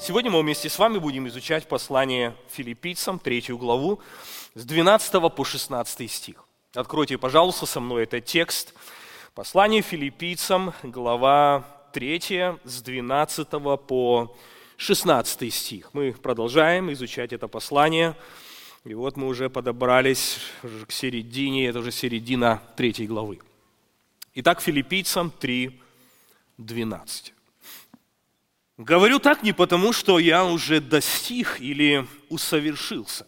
Сегодня мы вместе с вами будем изучать послание Филиппийцам, 3 главу, с 12 по 16 стих. Откройте, пожалуйста, со мной этот текст. Послание Филиппийцам, глава 3, с 12 по 16 стих. Мы продолжаем изучать это послание. И вот мы уже подобрались к середине, это уже середина 3 главы. Итак, Филиппийцам 3, 12. «Говорю так не потому, что я уже достиг или усовершился,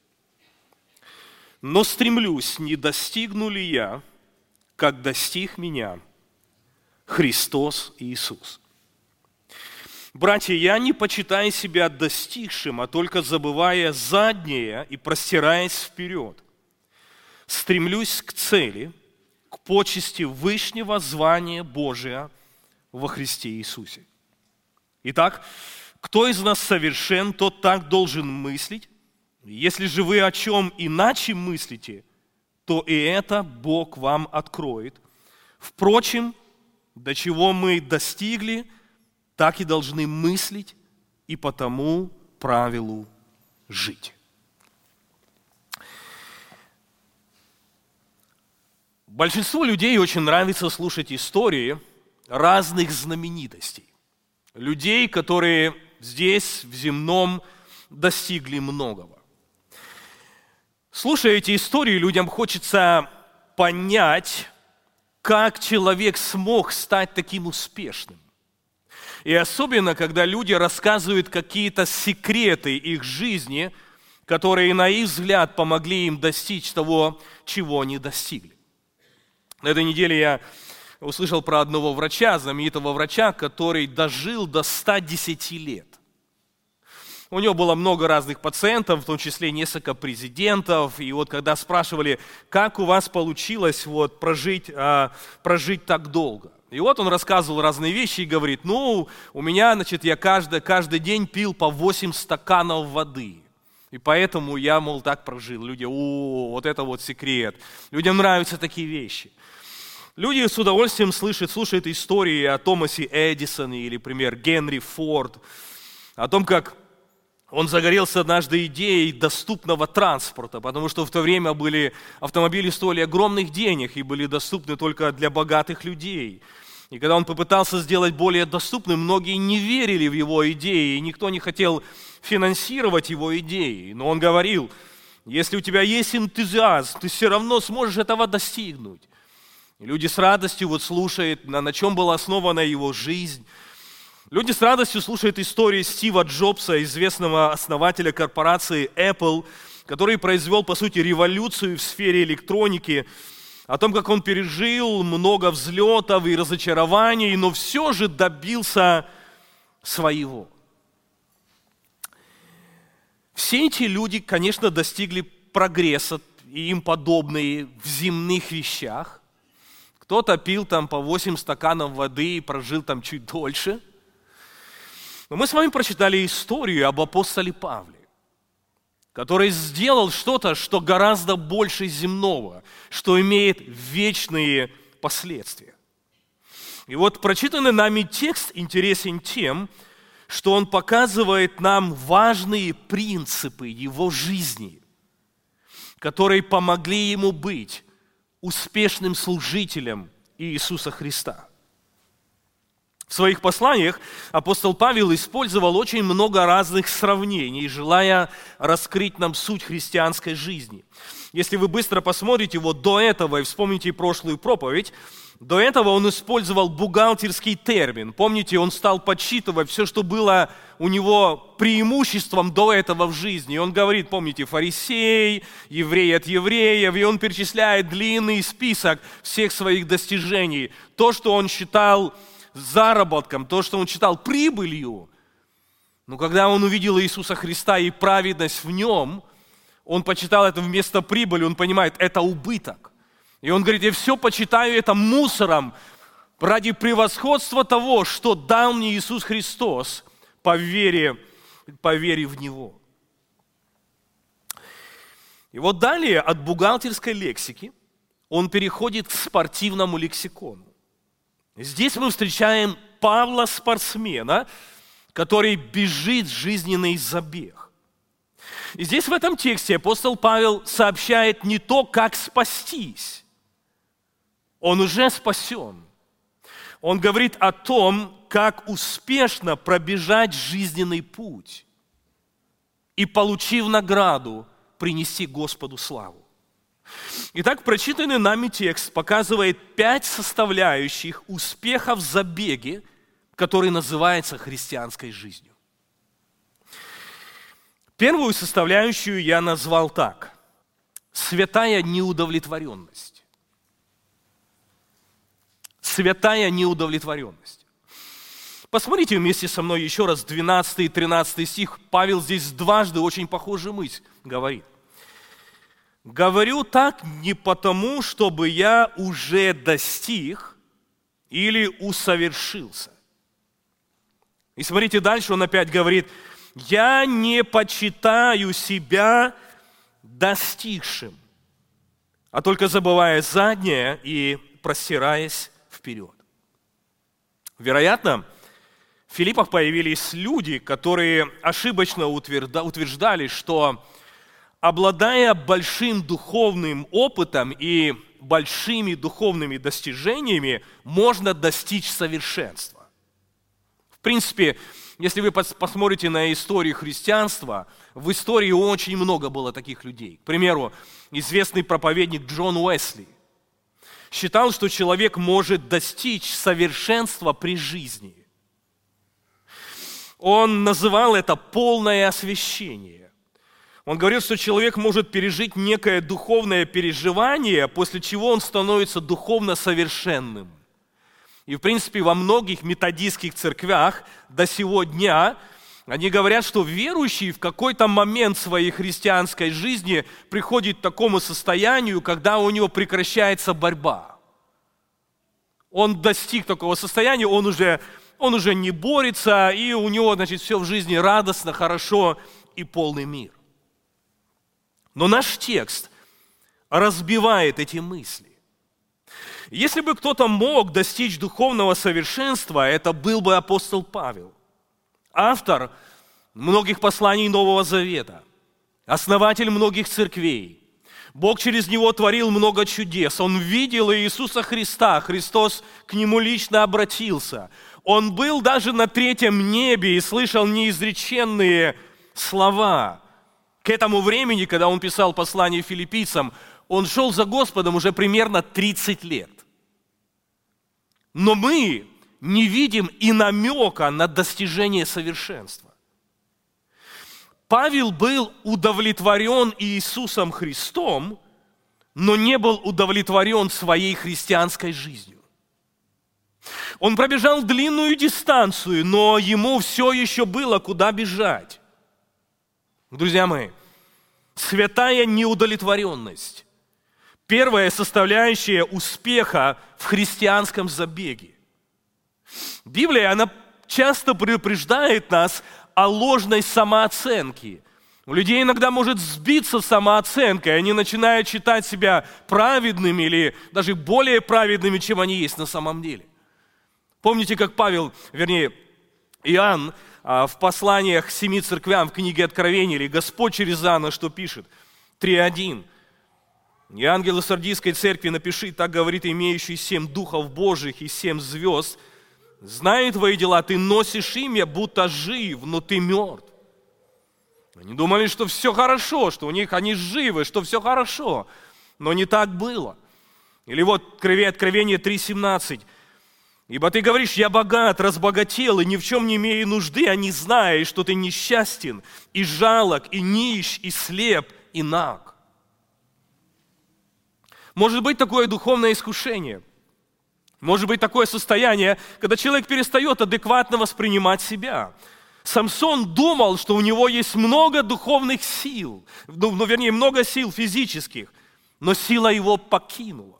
но стремлюсь, не достигну ли я, как достиг меня Христос Иисус. Братья, я не почитаю себя достигшим, а только забывая заднее и простираясь вперед, стремлюсь к цели, к почести вышнего звания Божия во Христе Иисусе. Итак, кто из нас совершен, тот так должен мыслить. Если же вы о чем иначе мыслите, то и это Бог вам откроет. Впрочем, до чего мы достигли, так и должны мыслить и по тому правилу жить». Большинству людей очень нравится слушать истории разных знаменитостей. Людей, которые здесь, в земном, достигли многого. Слушая эти истории, людям хочется понять, как человек смог стать таким успешным. И особенно, когда люди рассказывают какие-то секреты их жизни, которые, на их взгляд, помогли им достичь того, чего они достигли. На этой неделе я услышал про одного врача, знаменитого врача, который дожил до 110 лет. У него было много разных пациентов, в том числе несколько президентов. И вот когда спрашивали, как у вас получилось прожить так долго? И вот он рассказывал разные вещи и говорит, у меня, я каждый день пил по 8 стаканов воды. И поэтому я, так прожил. Люди, вот это секрет. Людям нравятся такие вещи. Люди с удовольствием слушают истории о Томасе Эдисоне или, например, Генри Форд, о том, как он загорелся однажды идеей доступного транспорта, потому что в то время автомобили стоили огромных денег и были доступны только для богатых людей. И когда он попытался сделать более доступным, многие не верили в его идеи, и никто не хотел финансировать его идеи. Но он говорил, если у тебя есть энтузиазм, ты все равно сможешь этого достигнуть. И люди с радостью слушают, на чем была основана его жизнь. Люди с радостью слушают истории Стива Джобса, известного основателя корпорации Apple, который произвел, по сути, революцию в сфере электроники, о том, как он пережил много взлетов и разочарований, но все же добился своего. Все эти люди, конечно, достигли прогресса, и им подобные в земных вещах. Кто-то пил по 8 стаканов воды и прожил чуть дольше. Но мы с вами прочитали историю об апостоле Павле, который сделал что-то, что гораздо больше земного, что имеет вечные последствия. И прочитанный нами текст интересен тем, что он показывает нам важные принципы его жизни, которые помогли ему быть успешным служителем Иисуса Христа. В своих посланиях апостол Павел использовал очень много разных сравнений, желая раскрыть нам суть христианской жизни. Если вы быстро посмотрите до этого и вспомните прошлую проповедь, до этого он использовал бухгалтерский термин. Помните, он стал подсчитывать все, что было у него преимуществом до этого в жизни. И он говорит, помните, фарисей, еврей от евреев, и он перечисляет длинный список всех своих достижений. То, что он считал заработком, то, что он считал прибылью. Но когда он увидел Иисуса Христа и праведность в нем, он почитал это вместо прибыли, он понимает, это убыток. И он говорит, я все почитаю это мусором ради превосходства того, что дал мне Иисус Христос по вере в Него. И далее от бухгалтерской лексики он переходит к спортивному лексикону. Здесь мы встречаем Павла спортсмена, который бежит жизненный забег. И здесь в этом тексте апостол Павел сообщает не то, как спастись. Он уже спасен. Он говорит о том, как успешно пробежать жизненный путь и, получив награду, принести Господу славу. Итак, прочитанный нами текст показывает 5 составляющих успеха в забеге, который называется христианской жизнью. Первую составляющую я назвал так: святая неудовлетворенность. Святая неудовлетворенность. Посмотрите вместе со мной еще раз 12 и 13 стих. Павел здесь дважды очень похожую мысль говорит. «Говорю так не потому, чтобы я уже достиг или усовершился». И смотрите дальше, он опять говорит: «Я не почитаю себя достигшим, а только забывая заднее и простираясь вперед». Вероятно, в Филиппах появились люди, которые ошибочно утверждали, что, обладая большим духовным опытом и большими духовными достижениями, можно достичь совершенства. В принципе, если вы посмотрите на историю христианства, в истории очень много было таких людей. К примеру, известный проповедник Джон Уэсли считал, что человек может достичь совершенства при жизни. Он называл это полное освящение. Он говорил, что человек может пережить некое духовное переживание, после чего он становится духовно совершенным. И, в принципе, во многих методистских церквях до сего дня они говорят, что верующий в какой-то момент своей христианской жизни приходит к такому состоянию, когда у него прекращается борьба. Он достиг такого состояния, он уже не борется, и у него, значит, все в жизни радостно, хорошо и полный мир. Но наш текст разбивает эти мысли. Если бы кто-то мог достичь духовного совершенства, это был бы апостол Павел, автор многих посланий Нового Завета, основатель многих церквей. Бог через него творил много чудес. Он видел Иисуса Христа, Христос к нему лично обратился. Он был даже на 3-м небе и слышал неизреченные слова. К этому времени, когда он писал послание филиппийцам, он шел за Господом уже примерно 30 лет. Но мы не видим и намека на достижение совершенства. Павел был удовлетворен Иисусом Христом, но не был удовлетворен своей христианской жизнью. Он пробежал длинную дистанцию, но ему все еще было куда бежать. Друзья мои, святая неудовлетворенность – первая составляющая успеха в христианском забеге. Библия, она часто предупреждает нас о ложной самооценке. У людей иногда может сбиться самооценка, и они начинают считать себя праведными или даже более праведными, чем они есть на самом деле. Помните, как Иоанн в посланиях к 7 церквям в книге Откровения, или Господь через Иоанна что пишет? 3:1. «И ангелу Сардийской церкви напиши, так говорит имеющий 7 духов Божьих и 7 звезд, знаю твои дела, ты носишь имя, будто жив, но ты мертв». Они думали, что все хорошо, что у них они живы, что все хорошо, но не так было. Или вот Откровение 3:17. «Ибо ты говоришь, я богат, разбогател, и ни в чем не имею нужды, а не знаешь, что ты несчастен, и жалок, и нищ, и слеп, и наг». Может быть такое духовное искушение, может быть такое состояние, когда человек перестает адекватно воспринимать себя. Самсон думал, что у него есть много духовных сил, много сил физических, но сила его покинула.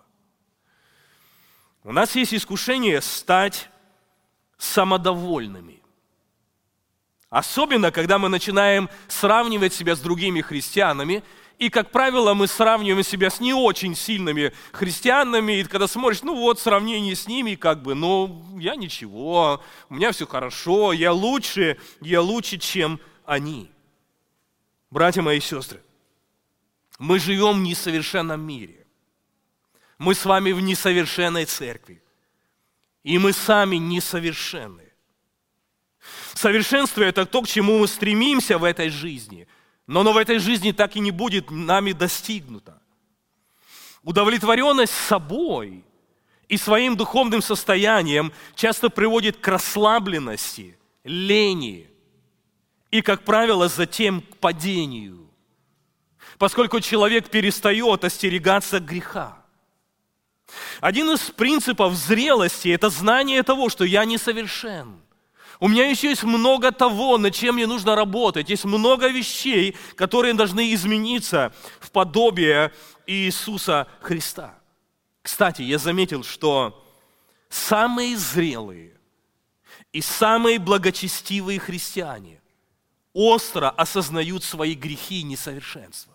У нас есть искушение стать самодовольными. Особенно, когда мы начинаем сравнивать себя с другими христианами И, как правило, мы сравниваем себя с не очень сильными христианами, и когда смотришь, сравнение с ними, я ничего, у меня все хорошо, я лучше, чем они. Братья мои и сестры, мы живем в несовершенном мире. Мы с вами в несовершенной церкви. И мы сами несовершенны. Совершенство – это то, к чему мы стремимся в этой жизни, но оно в этой жизни так и не будет нами достигнуто. Удовлетворенность собой и своим духовным состоянием часто приводит к расслабленности, лени и, как правило, затем к падению, поскольку человек перестает остерегаться греха. Один из принципов зрелости – это знание того, что я несовершен. У меня еще есть много того, над чем мне нужно работать. Есть много вещей, которые должны измениться в подобие Иисуса Христа. Кстати, я заметил, что самые зрелые и самые благочестивые христиане остро осознают свои грехи и несовершенства.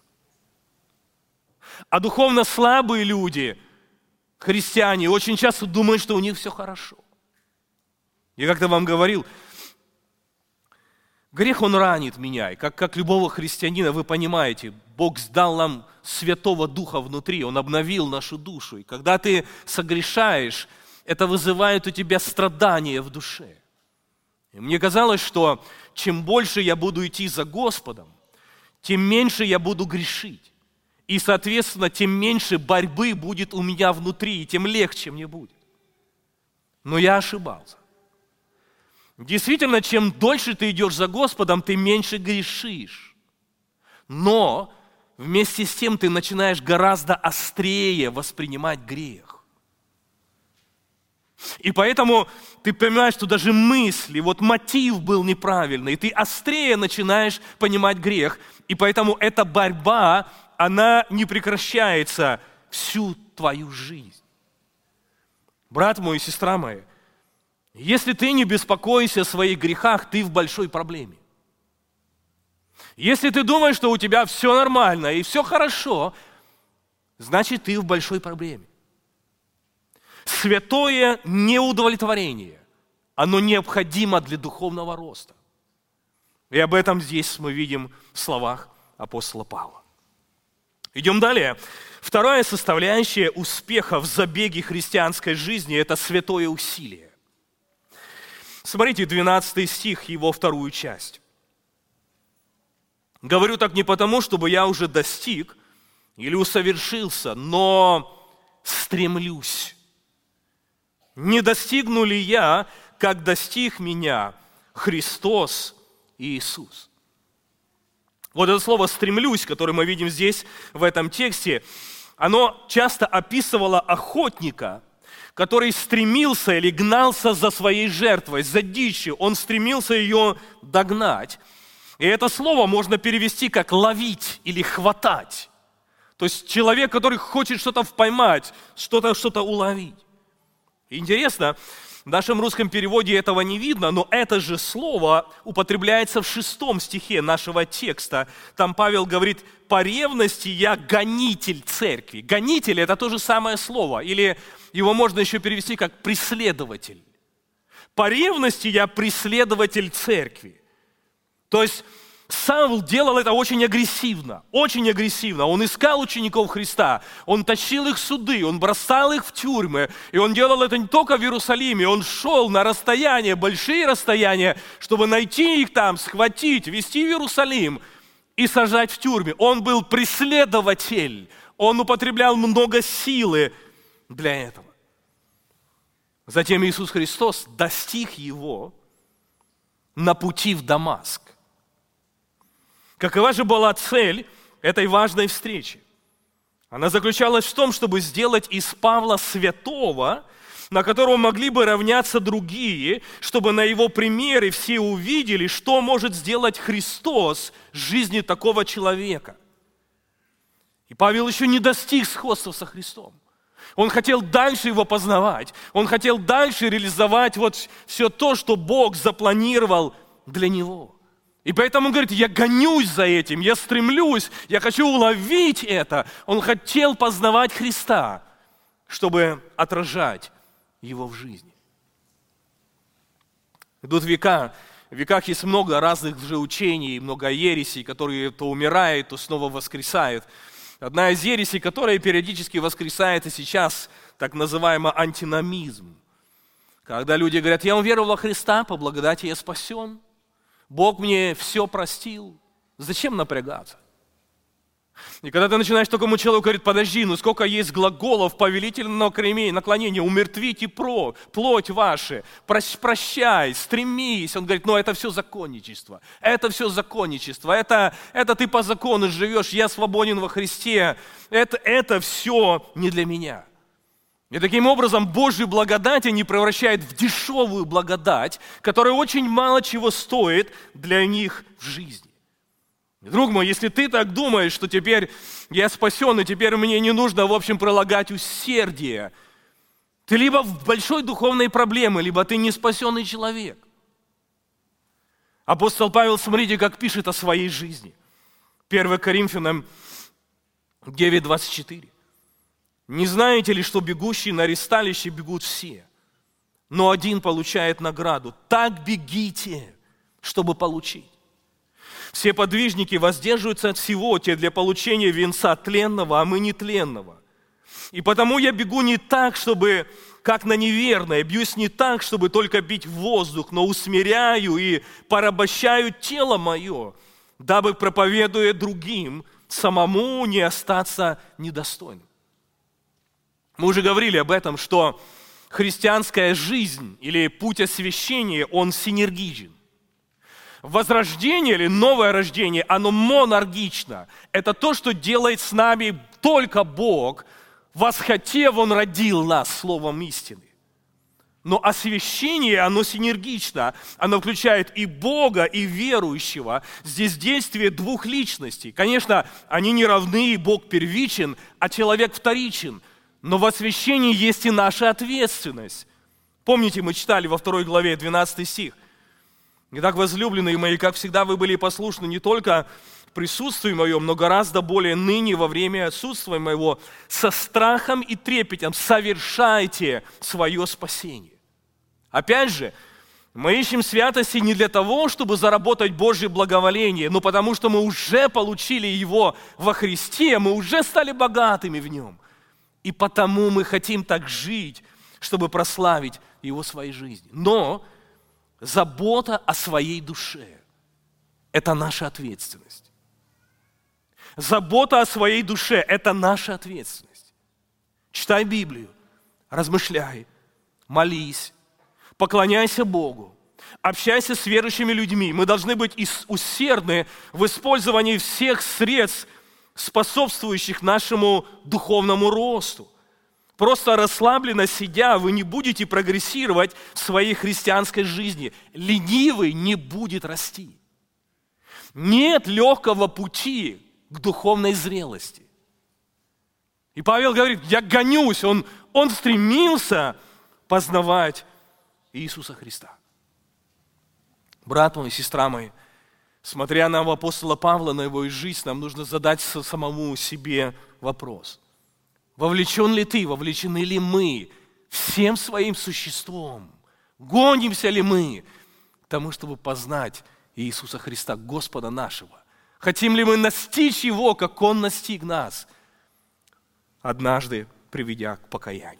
А духовно слабые люди – христиане очень часто думают, что у них все хорошо. Я как-то вам говорил, грех, он ранит меня. И как любого христианина, вы понимаете, Бог дал нам Святого Духа внутри, Он обновил нашу душу. И когда ты согрешаешь, это вызывает у тебя страдания в душе. И мне казалось, что чем больше я буду идти за Господом, тем меньше я буду грешить. И, соответственно, тем меньше борьбы будет у меня внутри, и тем легче мне будет. Но я ошибался. Действительно, чем дольше ты идешь за Господом, ты меньше грешишь. Но вместе с тем ты начинаешь гораздо острее воспринимать грех. И поэтому ты понимаешь, что даже мысли, мотив был неправильный, и ты острее начинаешь понимать грех. И поэтому эта борьба, она не прекращается всю твою жизнь. Брат мой и сестра моя, если ты не беспокоишься о своих грехах, ты в большой проблеме. Если ты думаешь, что у тебя все нормально и все хорошо, значит, ты в большой проблеме. Святое неудовлетворение, оно необходимо для духовного роста. И об этом здесь мы видим в словах апостола Павла. Идем далее. Вторая составляющая успеха в забеге христианской жизни – это святое усилие. Смотрите, 12 стих, его вторую часть. «Говорю так не потому, чтобы я уже достиг или усовершился, но стремлюсь. Не достигну ли я, как достиг меня Христос Иисус?» Вот это слово «стремлюсь», которое мы видим здесь, в этом тексте, оно часто описывало охотника, который стремился или гнался за своей жертвой, за дичью. Он стремился ее догнать. И это слово можно перевести как «ловить» или «хватать». То есть человек, который хочет что-то поймать, что-то уловить. Интересно, в нашем русском переводе этого не видно, но это же слово употребляется в 6 стихе нашего текста. Там Павел говорит: «По ревности я гонитель церкви». Гонитель – это то же самое слово, или его можно еще перевести как преследователь. «По ревности я преследователь церкви». То есть Савл делал это очень агрессивно, очень агрессивно. Он искал учеников Христа, он тащил их в суды, он бросал их в тюрьмы. И он делал это не только в Иерусалиме, он шел на расстояние, большие расстояния, чтобы найти их там, схватить, везти в Иерусалим и сажать в тюрьме. Он был преследователь, он употреблял много силы для этого. Затем Иисус Христос достиг его на пути в Дамаск. Какова же была цель этой важной встречи? Она заключалась в том, чтобы сделать из Павла святого, на которого могли бы равняться другие, чтобы на его примере все увидели, что может сделать Христос в жизни такого человека. И Павел еще не достиг сходства со Христом. Он хотел дальше его познавать, он хотел дальше реализовать все то, что Бог запланировал для него. И поэтому он говорит, я гонюсь за этим, я стремлюсь, я хочу уловить это. Он хотел познавать Христа, чтобы отражать Его в жизни. Идут века, в веках есть много разных лжеучений, много ересей, которые то умирают, то снова воскресают. Одна из ересей, которая периодически воскресает и сейчас, так называемый антиномизм. Когда люди говорят, я уверовал во Христа, по благодати я спасен. Бог мне все простил. Зачем напрягаться? И когда ты начинаешь такому человеку говорить, подожди, ну сколько есть глаголов повелительного наклонения, умертвите плоть вашу, прощай, стремись. Он говорит, ну это все законничество, это все законничество, это ты по закону живешь, я свободен во Христе, это все не для меня. И таким образом Божью благодать они превращают в дешевую благодать, которая очень мало чего стоит для них в жизни. Друг мой, если ты так думаешь, что теперь я спасен, и теперь мне не нужно, в общем, прилагать усердие, ты либо в большой духовной проблеме, либо ты не спасенный человек. Апостол Павел, смотрите, как пишет о своей жизни. 1 Коринфянам 9:24. Не знаете ли, что бегущие на ресталище бегут все, но один получает награду? Так бегите, чтобы получить. Все подвижники воздерживаются от всего, те для получения венца тленного, а мы нетленного. И потому я бегу не так, чтобы, как на неверное, бьюсь не так, чтобы только бить в воздух, но усмиряю и порабощаю тело мое, дабы, проповедуя другим, самому не остаться недостойным. Мы уже говорили об этом, что христианская жизнь или путь освящения, он синергичен. Возрождение или новое рождение, оно монаргично. Это то, что делает с нами только Бог. Восхотев, Он родил нас словом истины. Но освящение, оно синергично. Оно включает и Бога, и верующего. Здесь действие двух личностей. Конечно, они не равны, и Бог первичен, а человек вторичен. Но в освящении есть и наша ответственность. Помните, мы читали во 2 главе 12 стих. «Итак, возлюбленные мои, как всегда вы были послушны не только в присутствии моем, но гораздо более ныне во время отсутствия моего, со страхом и трепетом совершайте свое спасение». Опять же, мы ищем святости не для того, чтобы заработать Божье благоволение, но потому что мы уже получили его во Христе, мы уже стали богатыми в нем. И потому мы хотим так жить, чтобы прославить Его в своей жизни. Но забота о своей душе – это наша ответственность. Забота о своей душе – это наша ответственность. Читай Библию, размышляй, молись, поклоняйся Богу, общайся с верующими людьми. Мы должны быть усердны в использовании всех средств, способствующих нашему духовному росту. Просто расслабленно сидя, вы не будете прогрессировать в своей христианской жизни. Ленивый не будет расти. Нет легкого пути к духовной зрелости. И Павел говорит, я гонюсь, он стремился познавать Иисуса Христа. Брат мой, сестра моя, смотря на апостола Павла, на его жизнь, нам нужно задать самому себе вопрос. Вовлечен ли ты, вовлечены ли мы всем своим существом? Гонимся ли мы к тому, чтобы познать Иисуса Христа, Господа нашего? Хотим ли мы настичь Его, как Он настиг нас, однажды приведя к покаянию?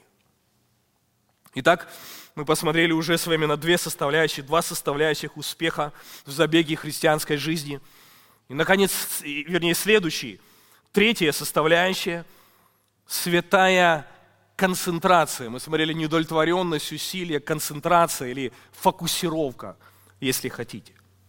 Итак, мы посмотрели уже с вами на два составляющих успеха в забеге христианской жизни. И, наконец, следующий, третья составляющая – святая концентрация. Мы смотрели неудовлетворенность, усилие, концентрация или фокусировка, если хотите.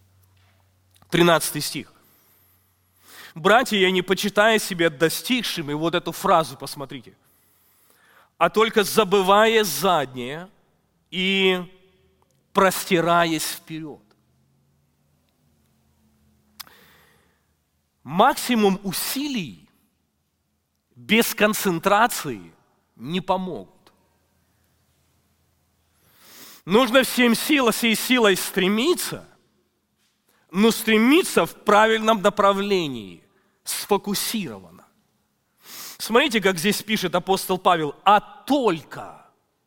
13 стих. «Братья, я не почитаю себя достигшими», вот эту фразу посмотрите, «а только забывая заднее и простираясь вперед». Максимум усилий без концентрации не помогут. Нужно всей силой стремиться, но стремиться в правильном направлении, сфокусированно. Смотрите, как здесь пишет апостол Павел, а только,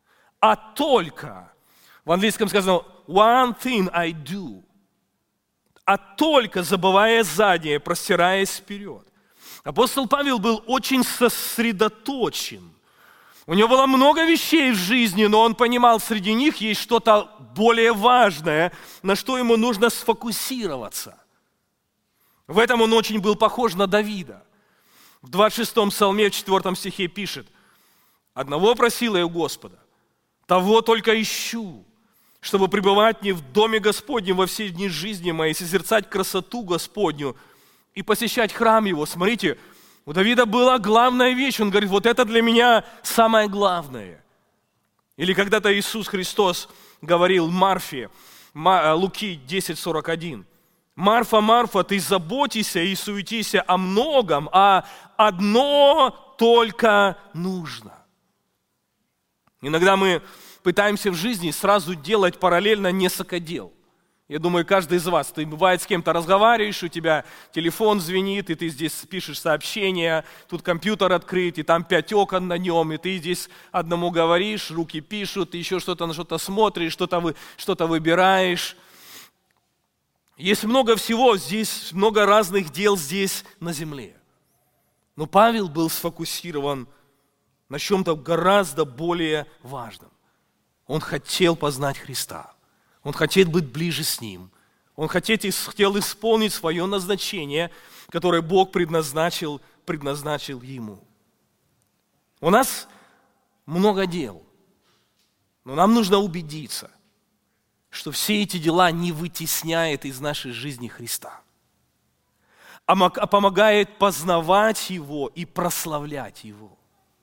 в английском сказано one thing I do, а только забывая заднее, простираясь вперед. Апостол Павел был очень сосредоточен. У него было много вещей в жизни, но он понимал, среди них есть что-то более важное, на что ему нужно сфокусироваться. В этом он очень был похож на Давида. В 26-м псалме, в 4 стихе пишет: «Одного просила я у Господа, того только ищу, чтобы пребывать не в доме Господнем во все дни жизни моей, созерцать красоту Господню и посещать храм Его». Смотрите, у Давида была главная вещь. Он говорит, вот это для меня самое главное. Или когда-то Иисус Христос говорил Марфе, Луки 10:41. «Марфа, Марфа, ты заботишься и суетишься о многом, а одно только нужно». Иногда мы пытаемся в жизни сразу делать параллельно несколько дел. Я думаю, каждый из вас, ты бывает с кем-то разговариваешь, у тебя телефон звенит, и ты здесь пишешь сообщение, тут компьютер открыт, и там 5 окон на нем, и ты здесь одному говоришь, руки пишут, ты еще что-то на что-то смотришь, что-то выбираешь. Есть много всего здесь, много разных дел здесь на земле. Но Павел был сфокусирован на чем-то гораздо более важном. Он хотел познать Христа. Он хотел быть ближе с Ним. Он хотел исполнить свое назначение, которое Бог предназначил ему. У нас много дел, но нам нужно убедиться, что все эти дела не вытесняют из нашей жизни Христа, а помогает познавать Его и прославлять Его.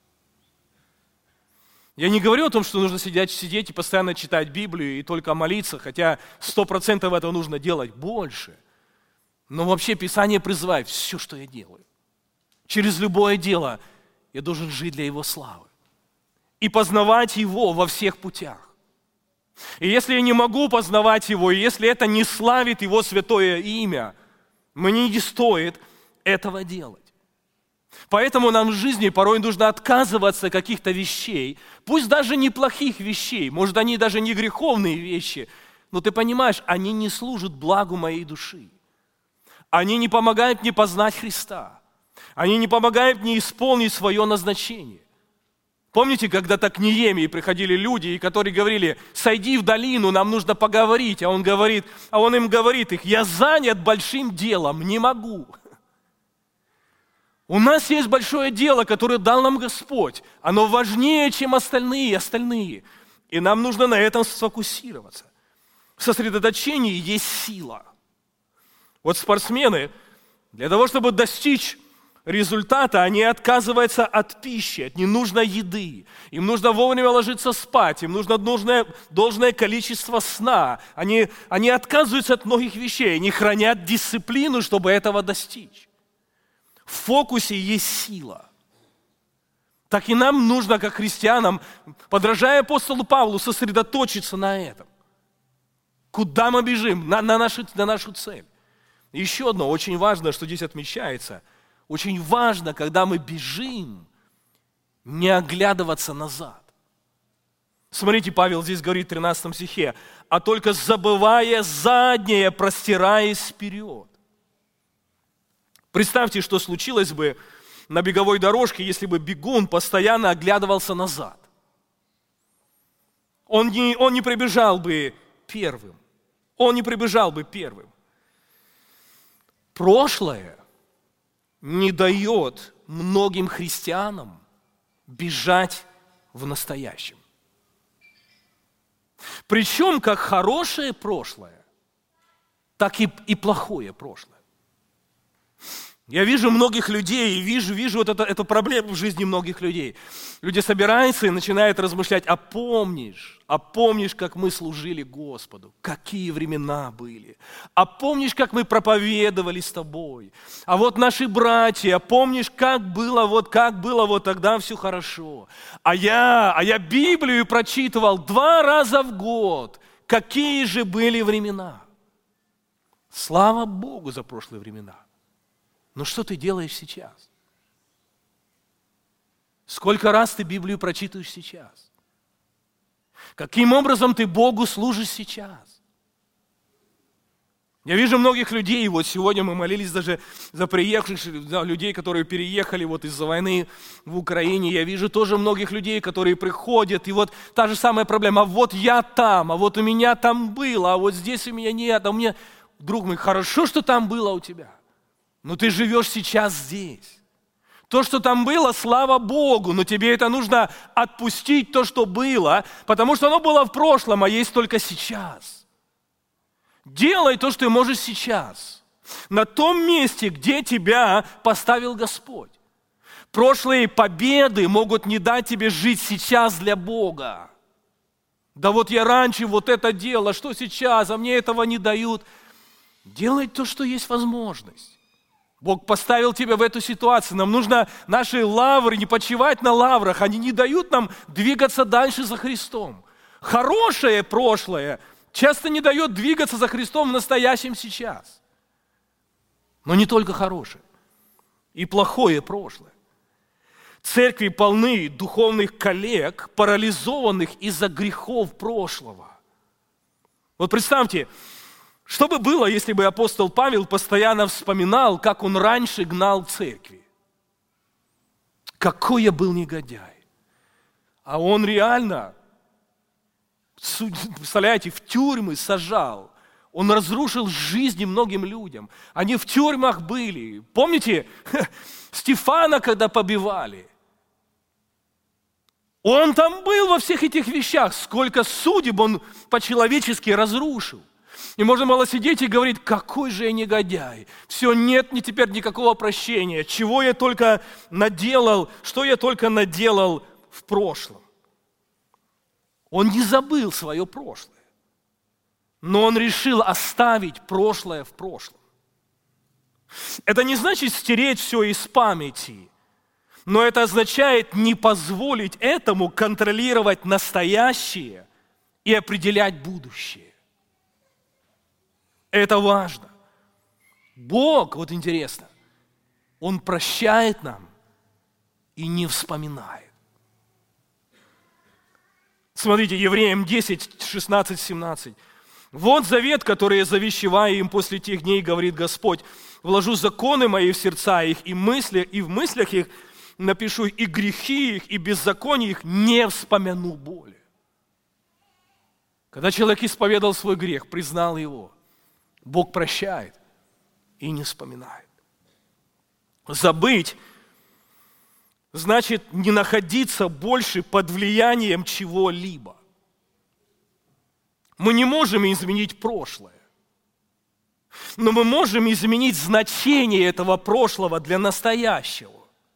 Я не говорю о том, что нужно сидеть и постоянно читать Библию и только молиться, хотя 100% этого нужно делать больше. Но вообще Писание призывает все, что я делаю. Через любое дело я должен жить для Его славы и познавать Его во всех путях. И если я не могу познавать Его, и если это не славит Его святое имя, мне не стоит этого делать. Поэтому нам в жизни порой нужно отказываться от каких-то вещей, пусть даже неплохих вещей, может, они даже не греховные вещи, но ты понимаешь, они не служат благу моей души. Они не помогают мне познать Христа. Они не помогают мне исполнить свое назначение. Помните, когда-то к Неемии приходили люди, и которые говорили, сойди в долину, нам нужно поговорить, а он им говорит, я занят большим делом, не могу. У нас есть большое дело, которое дал нам Господь. Оно важнее, чем остальные. И нам нужно на этом сфокусироваться. В сосредоточении есть сила. Вот спортсмены, для того, чтобы достичь результата, они отказываются от пищи, от ненужной еды. Им нужно вовремя ложиться спать, им нужно должное количество сна. Они отказываются от многих вещей, они хранят дисциплину, чтобы этого достичь. В фокусе есть сила. Так и нам нужно, как христианам, подражая апостолу Павлу, сосредоточиться на этом. Куда мы бежим? На нашу цель. И еще одно очень важное, что здесь отмечается. Очень важно, когда мы бежим, не оглядываться назад. Смотрите, Павел здесь говорит в 13 стихе, а только забывая заднее, простираясь вперед. Представьте, что случилось бы на беговой дорожке, если бы бегун постоянно оглядывался назад. Он не прибежал бы первым. Прошлое не дает многим христианам бежать в настоящем. Причем как хорошее прошлое, так и плохое прошлое. Я вижу многих людей, вижу эту проблему в жизни многих людей. Люди собираются и начинают размышлять, а помнишь, как мы служили Господу, какие времена были, а помнишь, как мы проповедовали с тобой, а вот наши братья, помнишь, как было вот тогда все хорошо, а я Библию прочитывал 2 раза в год, какие же были времена. Слава Богу за прошлые времена. Но что ты делаешь сейчас? Сколько раз ты Библию прочитываешь сейчас? Каким образом ты Богу служишь сейчас? Я вижу многих людей, вот сегодня мы молились даже за приехавших людей, которые переехали вот из-за войны в Украине. Я вижу тоже многих людей, которые приходят, и вот та же самая проблема. А вот я там, а вот у меня там было, а вот здесь у меня нет. А у меня, друг мой, хорошо, что там было у тебя, но ты живешь сейчас здесь. То, что там было, слава Богу, но тебе это нужно отпустить, то, что было, потому что оно было в прошлом, а есть только сейчас. Делай то, что ты можешь сейчас, на том месте, где тебя поставил Господь. Прошлые победы могут не дать тебе жить сейчас для Бога. Да вот я раньше вот это делал, а что сейчас, а мне этого не дают. Делай то, что есть возможность. Бог поставил тебя в эту ситуацию. Нам нужно наши лавры не почивать на лаврах. Они не дают нам двигаться дальше за Христом. Хорошее прошлое часто не дает двигаться за Христом в настоящем сейчас. Но не только хорошее. И плохое прошлое. Церкви полны духовных коллег, парализованных из-за грехов прошлого. Вот представьте, что бы было, если бы апостол Павел постоянно вспоминал, как он раньше гнал церкви. Какой я был негодяй. А он реально, представляете, в тюрьмы сажал. Он разрушил жизни многим людям. Они в тюрьмах были. Помните, Стефана, когда побивали? Он там был во всех этих вещах. Сколько судеб он по-человечески разрушил. И можно было сидеть и говорить, какой же я негодяй. Все, нет ни теперь никакого прощения. Чего я только наделал, что я только наделал в прошлом. Он не забыл свое прошлое. Но он решил оставить прошлое в прошлом. Это не значит стереть все из памяти. Но это означает не позволить этому контролировать настоящее и определять будущее. Это важно. Бог, вот интересно, Он прощает нам и не вспоминает. Смотрите, Евреям 10, 16, 17. «Вот завет, который я завещеваю им после тех дней, говорит Господь, вложу законы мои в сердца их, и в мыслях их напишу, и грехи их, и беззаконие их не вспомяну более». Когда человек исповедал свой грех, признал его, Бог прощает и не вспоминает. Забыть значит не находиться больше под влиянием чего-либо. Мы не можем изменить прошлое, но мы можем изменить значение этого прошлого для настоящего.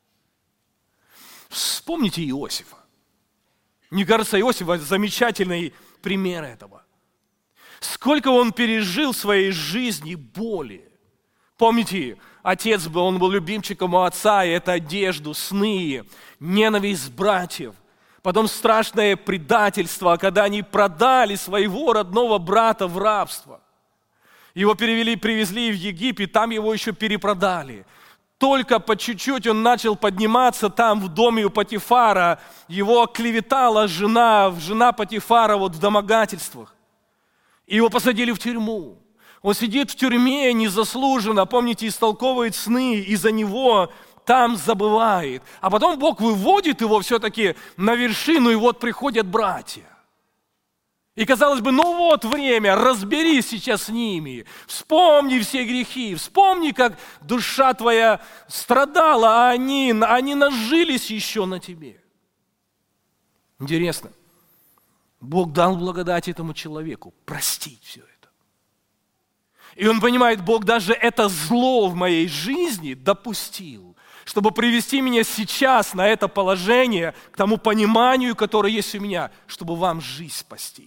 Вспомните Иосифа. Мне кажется, Иосиф – замечательный пример этого. Сколько он пережил в своей жизни боли. Помните, отец был, он был любимчиком у отца, и это одежду, сны, ненависть братьев. Потом страшное предательство, когда они продали своего родного брата в рабство. Его привезли в Египет, там его еще перепродали. Только по чуть-чуть он начал подниматься там в доме у Потифара. Его оклеветала жена Потифара вот в домогательствах. И его посадили в тюрьму. Он сидит в тюрьме незаслуженно, помните, истолковывает сны, из-за него там забывает. А потом Бог выводит его все-таки на вершину, и вот приходят братья. И казалось бы, ну вот время, разберись сейчас с ними. Вспомни все грехи, вспомни, как душа твоя страдала, а они нажились еще на тебе. Интересно. Бог дал благодать этому человеку простить все это. И он понимает, Бог даже это зло в моей жизни допустил, чтобы привести меня сейчас на это положение, к тому пониманию, которое есть у меня, чтобы вам жизнь спасти.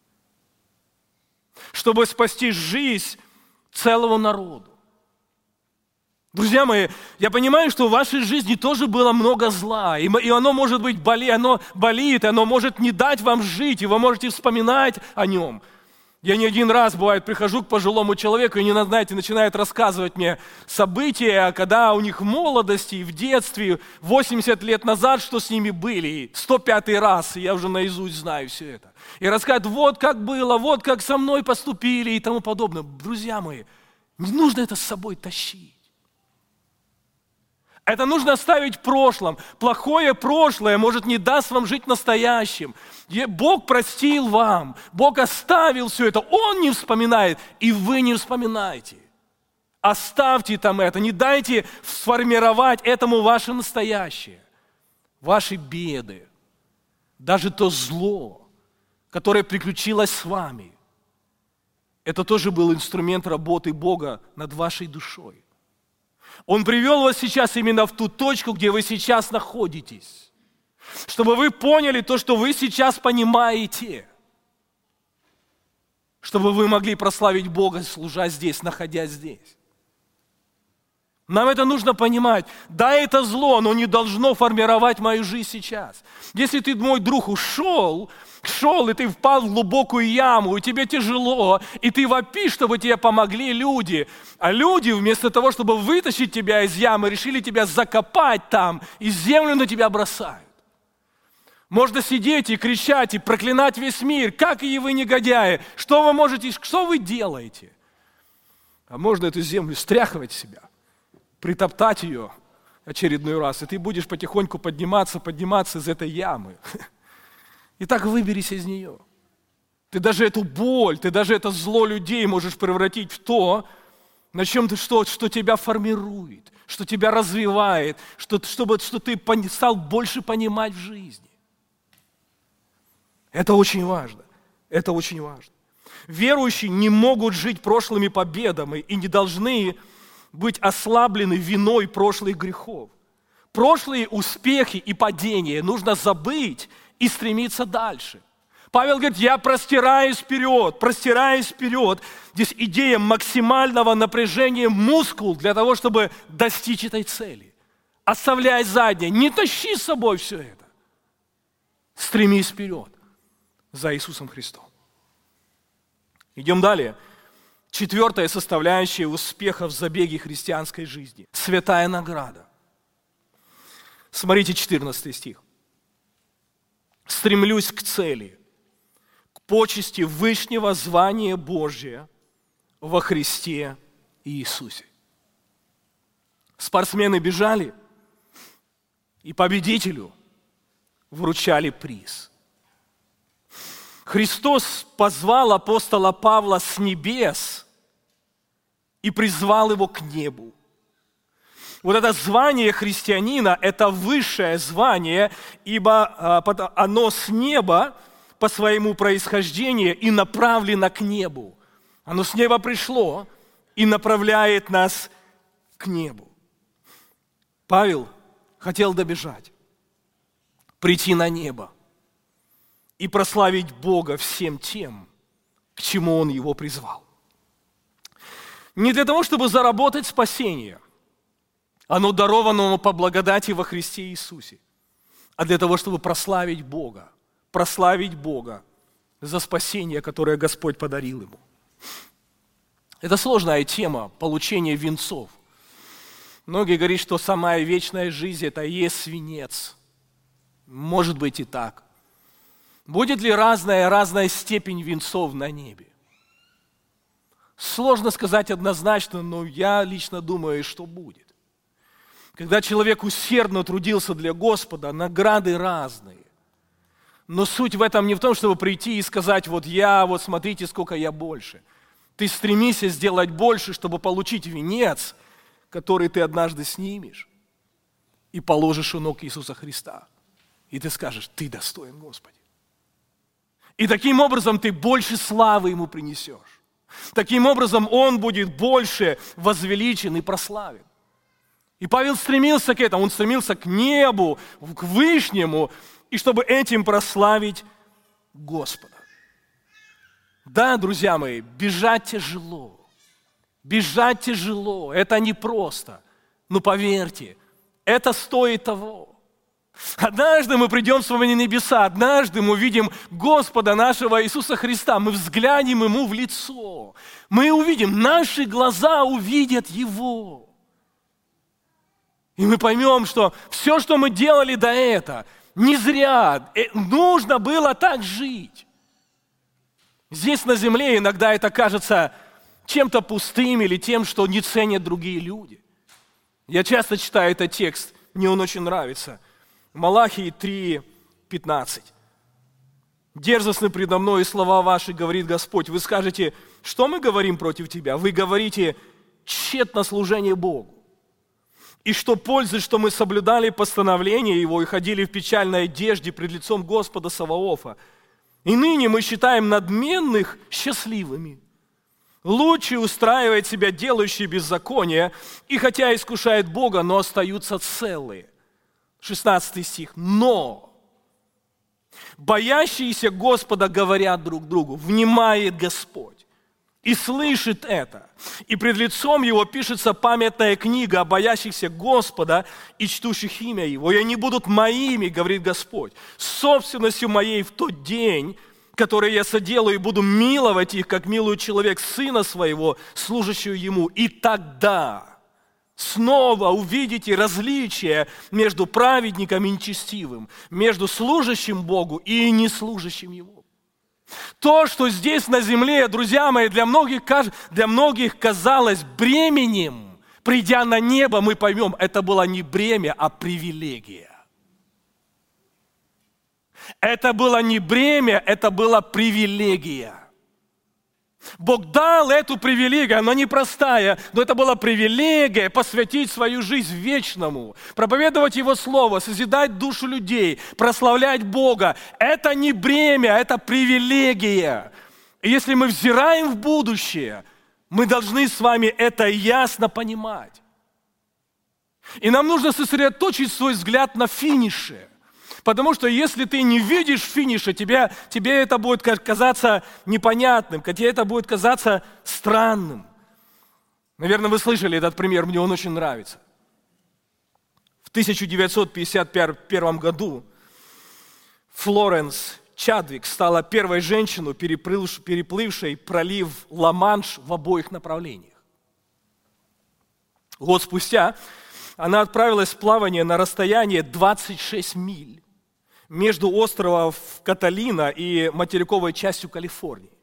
Чтобы спасти жизнь целого народа. Друзья мои, я понимаю, что в вашей жизни тоже было много зла, и оно может оно болит, оно может не дать вам жить, и вы можете вспоминать о нем. Я не один раз, бывает, прихожу к пожилому человеку, и, знаете, начинает рассказывать мне события, когда у них в молодости и в детстве, 80 лет назад, что с ними были, 105-й раз, и я уже наизусть знаю все это. И рассказывают, вот как было, вот как со мной поступили и тому подобное. Друзья мои, не нужно это с собой тащить. Это нужно оставить в прошлом. Плохое прошлое, может, не даст вам жить настоящим. Бог простил вам, Бог оставил все это, Он не вспоминает, и вы не вспоминаете. Оставьте там это, не дайте сформировать этому ваше настоящее, ваши беды, даже то зло, которое приключилось с вами. Это тоже был инструмент работы Бога над вашей душой. Он привел вас сейчас именно в ту точку, где вы сейчас находитесь, чтобы вы поняли то, что вы сейчас понимаете, чтобы вы могли прославить Бога, служа здесь, находясь здесь. Нам это нужно понимать. Да, это зло, но не должно формировать мою жизнь сейчас. Если ты, мой друг, шел, и ты впал в глубокую яму, и тебе тяжело, и ты вопишь, чтобы тебе помогли люди, а люди вместо того, чтобы вытащить тебя из ямы, решили тебя закопать там, и землю на тебя бросают. Можно сидеть и кричать, и проклинать весь мир, как и вы негодяи, что вы можете, что вы делаете? А можно эту землю стряхивать с себя, притоптать ее очередной раз, и ты будешь потихоньку подниматься из этой ямы. И так выберись из нее. Ты даже эту боль, ты даже это зло людей можешь превратить в то, на чем ты, что тебя формирует, что тебя развивает, что ты стал больше понимать в жизни. Это очень важно. Это очень важно. Верующие не могут жить прошлыми победами и не должны быть ослаблены виной прошлых грехов. Прошлые успехи и падения нужно забыть и стремиться дальше. Павел говорит, я простираюсь вперед. Здесь идея максимального напряжения мускул для того, чтобы достичь этой цели. Оставляй заднее, не тащи с собой все это. Стремись вперед за Иисусом Христом. Идем далее. 4-я составляющая успеха в забеге христианской жизни. Святая награда. Смотрите 14 стих. «Стремлюсь к цели, к почести вышнего звания Божия во Христе Иисусе». Спортсмены бежали, и победителю вручали приз. Христос позвал апостола Павла с небес и призвал его к небу. Вот это звание христианина – это высшее звание, ибо оно с неба по своему происхождению и направлено к небу. Оно с неба пришло и направляет нас к небу. Павел хотел добежать, прийти на небо и прославить Бога всем тем, к чему Он его призвал. Не для того, чтобы заработать спасение, оно даровано ему по благодати во Христе Иисусе, а для того, чтобы прославить Бога за спасение, которое Господь подарил ему. Это сложная тема получения венцов. Многие говорят, что самая вечная жизнь – это и есть венец. Может быть и так. Будет ли разная степень венцов на небе? Сложно сказать однозначно, но я лично думаю, что будет. Когда человек усердно трудился для Господа, награды разные. Но суть в этом не в том, чтобы прийти и сказать, вот смотрите, сколько я больше. Ты стремись сделать больше, чтобы получить венец, который ты однажды снимешь и положишь у ног Иисуса Христа. И ты скажешь, ты достоин, Господи. И таким образом ты больше славы Ему принесешь. Таким образом Он будет больше возвеличен и прославен. И Павел стремился к этому, он стремился к небу, к Вышнему, и чтобы этим прославить Господа. Да, друзья мои, бежать тяжело, это непросто, но поверьте, это стоит того. Однажды мы придем с вами на небеса, однажды мы увидим Господа нашего Иисуса Христа, мы взглянем Ему в лицо, мы увидим, наши глаза увидят Его. И мы поймем, что все, что мы делали до этого, не зря, нужно было так жить. Здесь на земле иногда это кажется чем-то пустым или тем, что не ценят другие люди. Я часто читаю этот текст, мне он очень нравится. Малахии 3:15. «Дерзостны предо мной слова ваши, говорит Господь. Вы скажете, что мы говорим против тебя? Вы говорите, тщетно служение Богу. И что пользы, что мы соблюдали постановления Его и ходили в печальной одежде пред лицом Господа Саваофа. И ныне мы считаем надменных счастливыми. Лучше устраивает себя делающие беззаконие, и хотя искушают Бога, но остаются целые». 16 стих. «Но боящиеся Господа говорят друг другу, внимает Господь и слышит это. И пред лицом Его пишется памятная книга о боящихся Господа и чтущих имя Его. И они будут моими, говорит Господь, собственностью моей в тот день, который я соделаю, и буду миловать их, как милует человек сына своего, служащего Ему. И тогда снова увидите различие между праведником и нечестивым, между служащим Богу и неслужащим Ему». То, что здесь на земле, друзья мои, для многих казалось бременем, придя на небо, мы поймем, это было не бремя, а привилегия. Это было не бремя, это была привилегия. Бог дал эту привилегию, она непростая, но это была привилегия посвятить свою жизнь вечному, проповедовать Его Слово, созидать душу людей, прославлять Бога. Это не бремя, это привилегия. И если мы взираем в будущее, мы должны с вами это ясно понимать. И нам нужно сосредоточить свой взгляд на финише. Потому что если ты не видишь финиша, тебе это будет казаться непонятным, тебе это будет казаться странным. Наверное, вы слышали этот пример, мне он очень нравится. В 1951 году Флоренс Чадвик стала первой женщиной, переплывшей пролив Ла-Манш в обоих направлениях. Год спустя она отправилась в плавание на расстояние 26 миль между островом Каталина и материковой частью Калифорнии.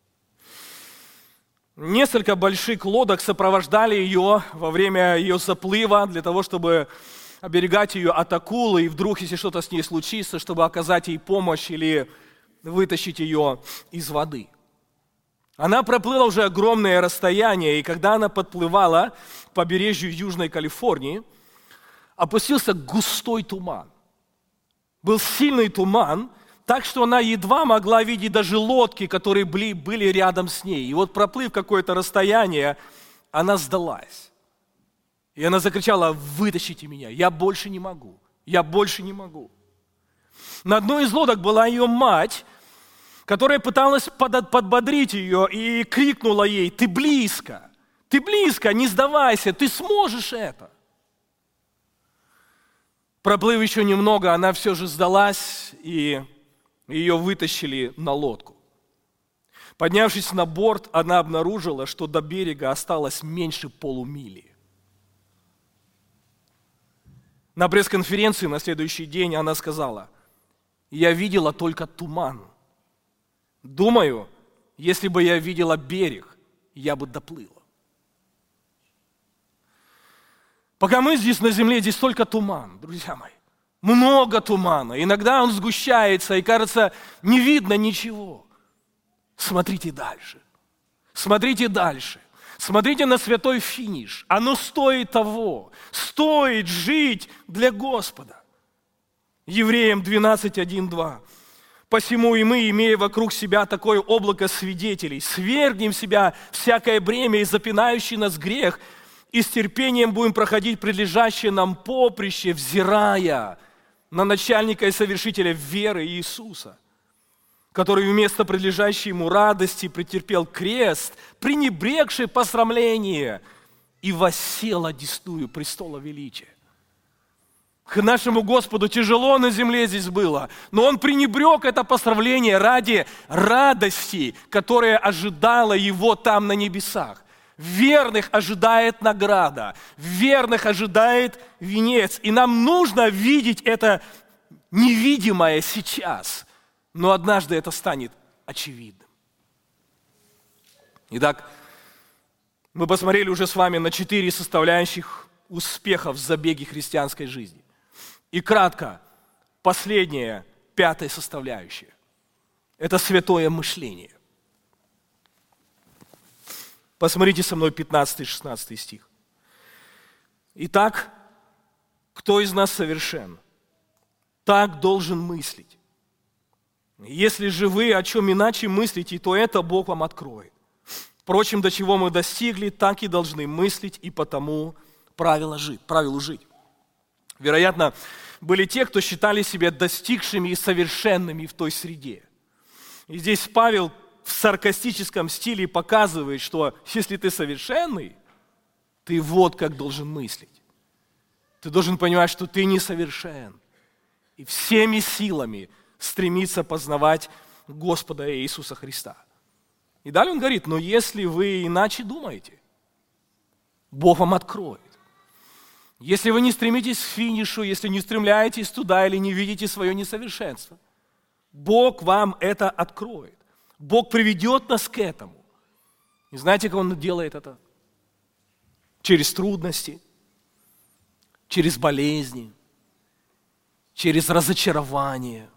Несколько больших лодок сопровождали ее во время ее заплыва для того, чтобы оберегать ее от акулы, и вдруг, если что-то с ней случится, чтобы оказать ей помощь или вытащить ее из воды. Она проплыла уже огромное расстояние, и когда она подплывала к побережью Южной Калифорнии, опустился густой туман. Был сильный туман, так что она едва могла видеть даже лодки, которые были рядом с ней. И вот, проплыв какое-то расстояние, она сдалась. И она закричала: «Вытащите меня, я больше не могу, я больше не могу». На одной из лодок была ее мать, которая пыталась подбодрить ее и крикнула ей: ты близко, не сдавайся, ты сможешь это». Проплыв еще немного, она все же сдалась, и ее вытащили на лодку. Поднявшись на борт, она обнаружила, что до берега осталось меньше полумили. На пресс-конференции на следующий день она сказала: «Я видела только туман. Думаю, если бы я видела берег, я бы доплыла». Пока мы здесь на земле, здесь только туман, друзья мои. Много тумана. Иногда он сгущается, и кажется, не видно ничего. Смотрите дальше. Смотрите дальше. Смотрите на святой финиш. Оно стоит того. Стоит жить для Господа. Евреям 12:1-2. «Посему и мы, имея вокруг себя такое облако свидетелей, свергнем в себя всякое бремя и запинающий нас грех, и с терпением будем проходить прилежащее нам поприще, взирая на начальника и совершителя веры Иисуса, который вместо прилежащей ему радости претерпел крест, пренебрегший посрамление, и воссел одесную престола величия». К нашему Господу тяжело на земле здесь было, но Он пренебрег это прославление ради радости, которая ожидала Его там на небесах. Верных ожидает награда, верных ожидает венец. И нам нужно видеть это невидимое сейчас, но однажды это станет очевидным. Итак, мы посмотрели уже с вами на 4 составляющих успехов в забеге христианской жизни. И кратко, последняя, 5-я составляющая – это святое мышление. Посмотрите со мной 15-16 стих. Итак, кто из нас совершен? Так должен мыслить. Если же вы о чем иначе мыслите, то это Бог вам откроет. Впрочем, до чего мы достигли, так и должны мыслить, и потому правилу жить. Вероятно, были те, кто считали себя достигшими и совершенными в той среде. И здесь Павел в саркастическом стиле показывает, что если ты совершенный, ты вот как должен мыслить. Ты должен понимать, что ты несовершен. И всеми силами стремиться познавать Господа Иисуса Христа. И далее он говорит, но если вы иначе думаете, Бог вам откроет. Если вы не стремитесь к финишу, если не стремляетесь туда или не видите свое несовершенство, Бог вам это откроет. Бог приведет нас к этому. И знаете, как Он делает это? Через трудности, через болезни, через разочарование.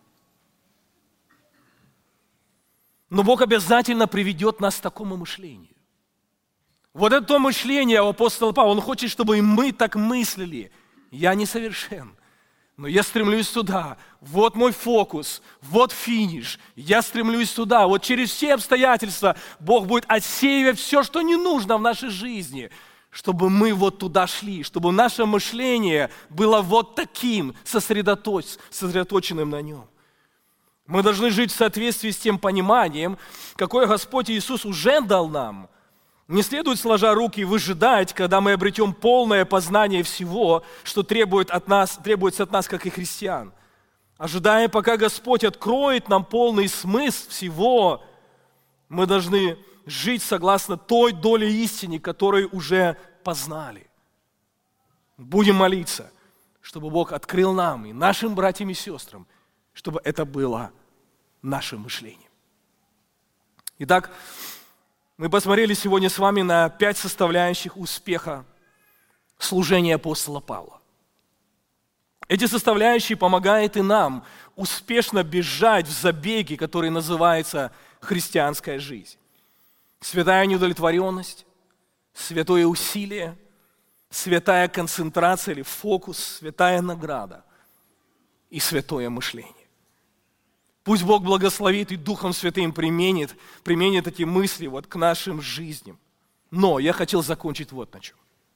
Но Бог обязательно приведет нас к такому мышлению. Вот это то мышление у апостола Павла, он хочет, чтобы и мы так мыслили. Я несовершен, но я стремлюсь туда. Вот мой фокус, вот финиш. Я стремлюсь туда. Вот через все обстоятельства Бог будет отсеивать все, что не нужно в нашей жизни, чтобы мы вот туда шли, чтобы наше мышление было вот таким, сосредоточенным на Нем. Мы должны жить в соответствии с тем пониманием, какое Господь Иисус уже дал нам. Не следует, сложа руки, выжидать, когда мы обретем полное познание всего, что требуется от нас, как и христиан. Ожидая, пока Господь откроет нам полный смысл всего, мы должны жить согласно той доле истины, которую уже познали. Будем молиться, чтобы Бог открыл нам и нашим братьям и сестрам, чтобы это было нашим мышлением. Итак, мы посмотрели сегодня с вами на 5 составляющих успеха служения апостола Павла. Эти составляющие помогают и нам успешно бежать в забеге, который называется христианская жизнь. Святая неудовлетворенность, святое усилие, святая концентрация или фокус, святая награда и святое мышление. Пусть Бог благословит и Духом Святым применит эти мысли вот к нашим жизням. Но я хотел закончить вот на чем.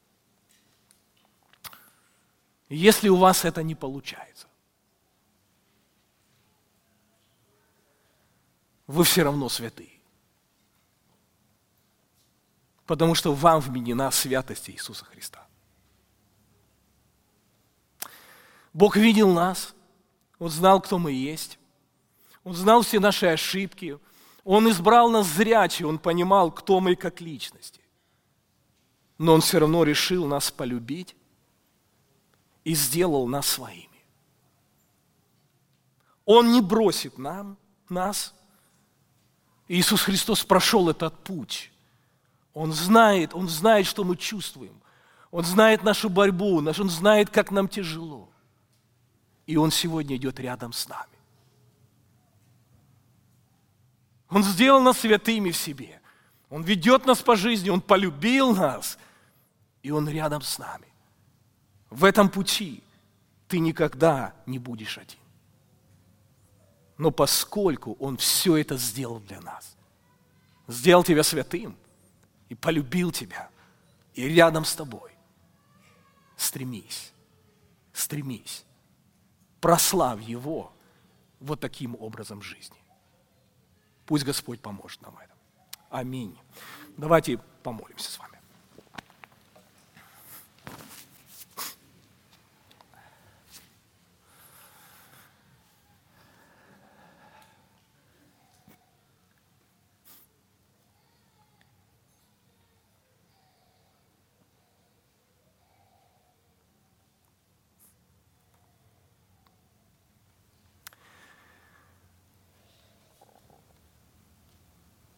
Если у вас это не получается, вы все равно святые. Потому что вам вменена святость Иисуса Христа. Бог видел нас, Он знал, кто мы есть. Он знал все наши ошибки. Он избрал нас зряче, Он понимал, кто мы как личности. Но Он все равно решил нас полюбить и сделал нас своими. Он не бросит нас. Иисус Христос прошел этот путь. Он знает, что мы чувствуем. Он знает нашу борьбу, Он знает, как нам тяжело. И Он сегодня идет рядом с нами. Он сделал нас святыми в себе. Он ведет нас по жизни, Он полюбил нас, и Он рядом с нами. В этом пути ты никогда не будешь один. Но поскольку Он все это сделал для нас, сделал тебя святым и полюбил тебя, и рядом с тобой, стремись, прославь Его вот таким образом жизни. Пусть Господь поможет нам в этом. Аминь. Давайте помолимся с вами.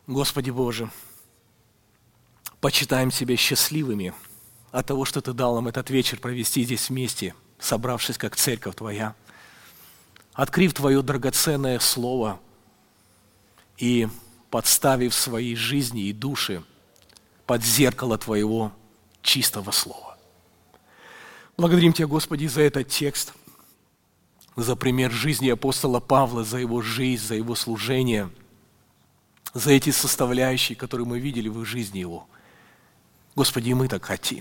Господи Боже, почитаем себя счастливыми от того, что Ты дал нам этот вечер провести здесь вместе, собравшись как церковь Твоя, открыв Твое драгоценное Слово и подставив свои жизни и души под зеркало Твоего чистого Слова. Благодарим Тебя, Господи, за этот текст, за пример жизни апостола Павла, за его жизнь, за его служение, за эти составляющие, которые мы видели в жизни его. Господи, и мы так хотим.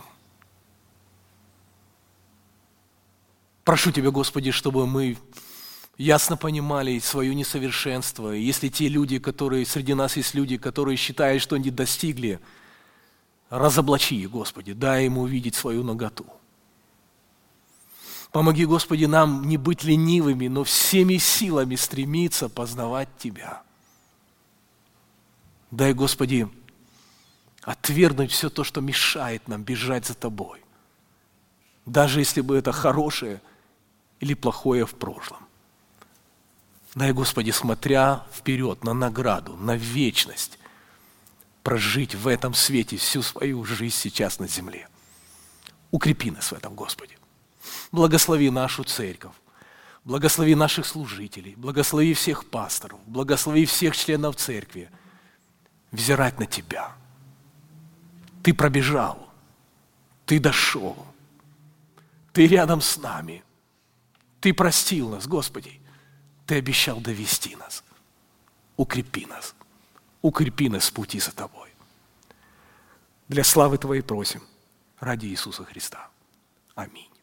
Прошу Тебя, Господи, чтобы мы ясно понимали свое несовершенство. И если те люди, среди нас есть люди, которые считают, что они достигли, разоблачи их, Господи, дай им увидеть свою наготу. Помоги, Господи, нам не быть ленивыми, но всеми силами стремиться познавать Тебя. Дай, Господи, отвергнуть все то, что мешает нам бежать за Тобой, даже если бы это хорошее или плохое в прошлом. Дай, Господи, смотря вперед на награду, на вечность, прожить в этом свете всю свою жизнь сейчас на земле. Укрепи нас в этом, Господи. Благослови нашу церковь, благослови наших служителей, благослови всех пасторов, благослови всех членов церкви. Взирать на Тебя. Ты пробежал, Ты дошел, Ты рядом с нами, Ты простил нас, Господи, Ты обещал довести нас. Укрепи нас в пути за Тобой. Для славы Твоей просим, ради Иисуса Христа. Аминь.